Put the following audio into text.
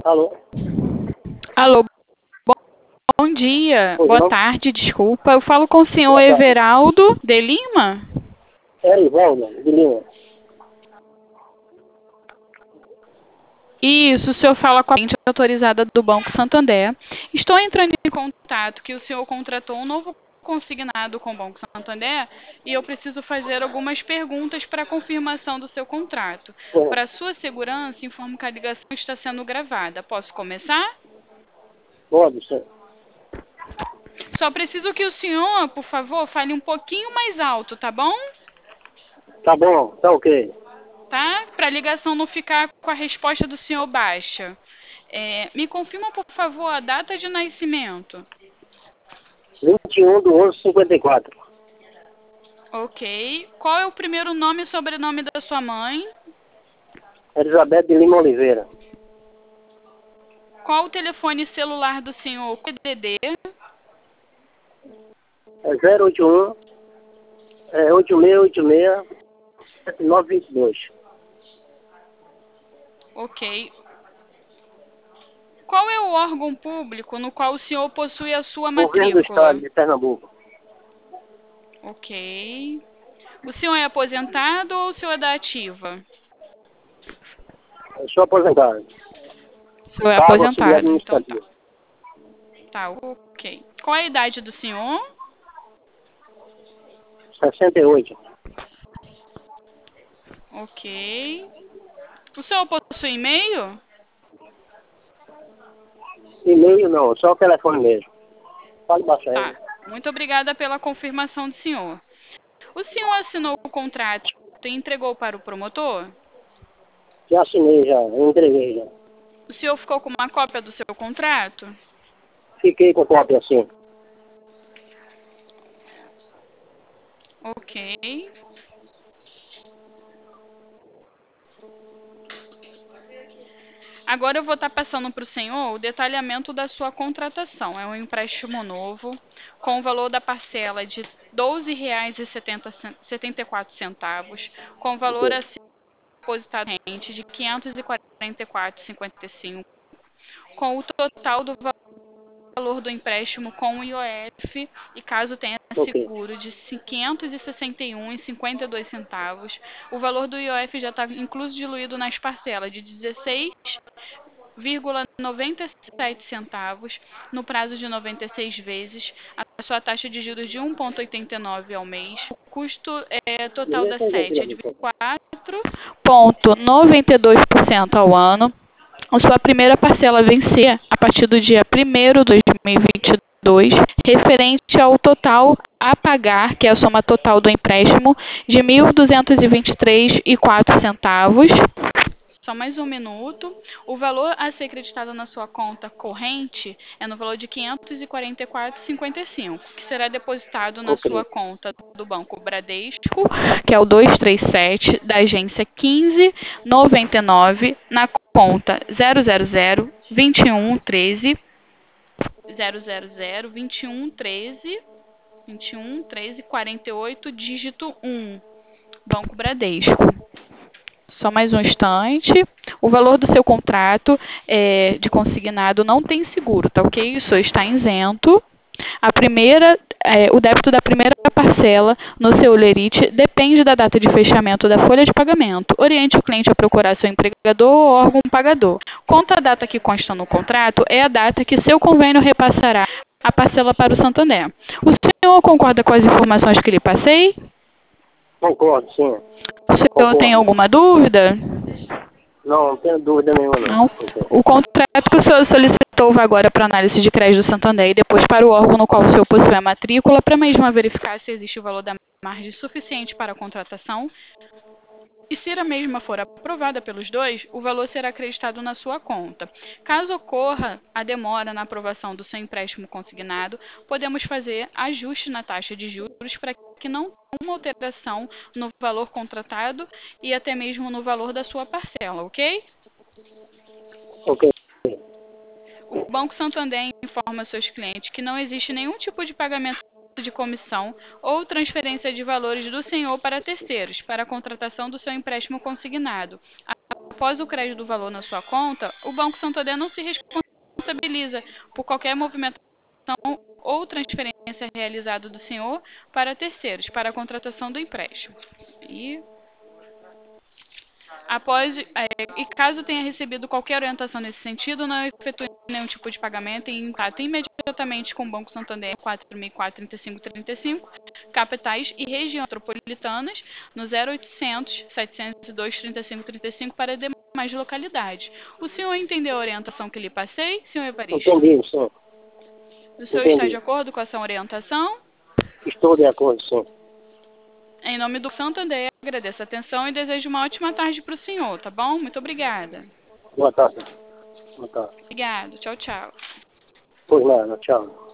Alô? Alô, bom dia, Pois boa não? tarde, desculpa. Eu falo com o senhor Boa tarde. Everaldo de Lima? É Ivaldo, de Lima. Isso, o senhor fala com a agente autorizada do Banco Santander. Estou entrando em contato que o senhor contratou um novo consignado com o Banco Santander e eu preciso fazer algumas perguntas para confirmação do seu contrato. Bom, Para sua segurança, informo que a ligação está sendo gravada. Posso começar? pode ser. Só preciso que o senhor, por favor, fale um pouquinho mais alto, tá bom? Tá bom, tá ok. Tá? Para a ligação não ficar com a resposta do senhor baixa. Me confirma, por favor, a data de nascimento. 21/11/54. Ok. Qual é o primeiro nome e sobrenome da sua mãe? Elizabeth de Lima Oliveira. Qual o telefone celular do senhor? PDD? É 081 8686 7922. Ok. Qual é o órgão público no qual o senhor possui a sua Governo do Estado matrícula? de Pernambuco. Ok. O senhor é aposentado ou o senhor é da ativa? Eu sou aposentado. O senhor é Cargo auxiliar aposentado, então tá. administrativo. Tá, ok. Qual é a idade do senhor? 68. Ok. O senhor possui e-mail? E-mail não, só o telefone mesmo. Pode baixar Tá. ele. Muito obrigada pela confirmação do senhor. O senhor assinou o contrato e entregou para o promotor? Já assinei já, eu entreguei já. O senhor ficou com uma cópia do seu contrato? Fiquei com cópia assim. Ok. Agora eu vou estar passando para o senhor o detalhamento da sua contratação. É um empréstimo novo, com o valor da parcela de R$ 12,74, com valor a ser depositado rente de R$ 544,55, com o total do valor do empréstimo com o IOF e caso tenha Ok. seguro de R$ 561,52. O valor do IOF já está incluso diluído nas parcelas de 16,97 centavos no prazo de 96 vezes, a sua taxa de juros de 1,89 ao mês. O custo total da sete é de 24,92% ao ano. A sua primeira parcela vencer a partir do dia 1º de 2022, referente ao total a pagar, que é a soma total do empréstimo, de R$ 1.223,04. Só mais um minuto. O valor a ser acreditado na sua conta corrente é no valor de R$ 544,55, que será depositado na sua Ok. conta do Banco Bradesco, que é o 237, da agência 1599, na conta 000 21 13 48, dígito 1, Banco Bradesco. Só mais um instante. O valor do seu contrato de consignado não tem seguro, tá ok? O senhor está isento. O débito da primeira parcela no seu lerite depende da data de fechamento da folha de pagamento. Oriente o cliente a procurar seu empregador ou órgão pagador. Quanto à data que consta no contrato, é a data que seu convênio repassará a parcela para o Santander. O senhor concorda com as informações que lhe passei? Concordo, sim. O senhor tem Concordo. alguma dúvida? Não tenho dúvida nenhuma não. Não. Ok. O contrato que o senhor solicitou vai agora para análise de crédito do Santander e depois para o órgão no qual o senhor possui a matrícula, para mesmo verificar se existe o valor da margem suficiente para a contratação. E se a mesma for aprovada pelos dois, o valor será acreditado na sua conta. Caso ocorra a demora na aprovação do seu empréstimo consignado, podemos fazer ajuste na taxa de juros para que não tenha uma alteração no valor contratado e até mesmo no valor da sua parcela, ok? Ok. O Banco Santander informa seus clientes que não existe nenhum tipo de pagamento de comissão ou transferência de valores do senhor para terceiros, para a contratação do seu empréstimo consignado. após o crédito do valor na sua conta, o Banco Santander não se responsabiliza por qualquer movimentação ou transferência realizada do senhor para terceiros, para a contratação do empréstimo. E caso tenha recebido qualquer orientação nesse sentido, não efetue nenhum tipo de pagamento e empate imediatamente com o Banco Santander 4004-3535, capitais e regiões metropolitanas, no 0800 702 3535 para demais localidades. O senhor entendeu a orientação que lhe passei, senhor Evaristo? Entendi, sim. O senhor está de Entendi. acordo com essa orientação? Estou de acordo, sim. Em nome do Santander, agradeço a atenção e desejo uma ótima tarde para o senhor, tá bom? Muito obrigada. Boa tarde. Boa tarde. Obrigado. Tchau, tchau. Pois nada, tchau.